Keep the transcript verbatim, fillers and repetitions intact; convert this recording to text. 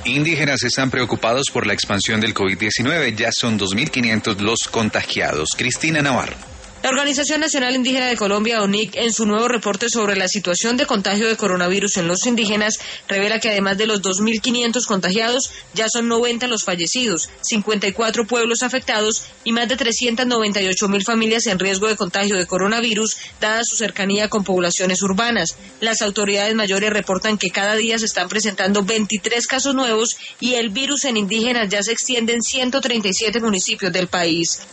Indígenas están preocupados por la expansión del COVID diecinueve. Ya son dos mil quinientos los contagiados. Cristina Navarro. La Organización Nacional Indígena de Colombia, O N I C, en su nuevo reporte sobre la situación de contagio de coronavirus en los indígenas, revela que además de los dos mil quinientos contagiados, ya son noventa los fallecidos, cincuenta y cuatro pueblos afectados y más de trescientas noventa y ocho mil familias en riesgo de contagio de coronavirus, dada su cercanía con poblaciones urbanas. Las autoridades mayores reportan que cada día se están presentando veintitrés casos nuevos y el virus en indígenas ya se extiende en ciento treinta y siete municipios del país.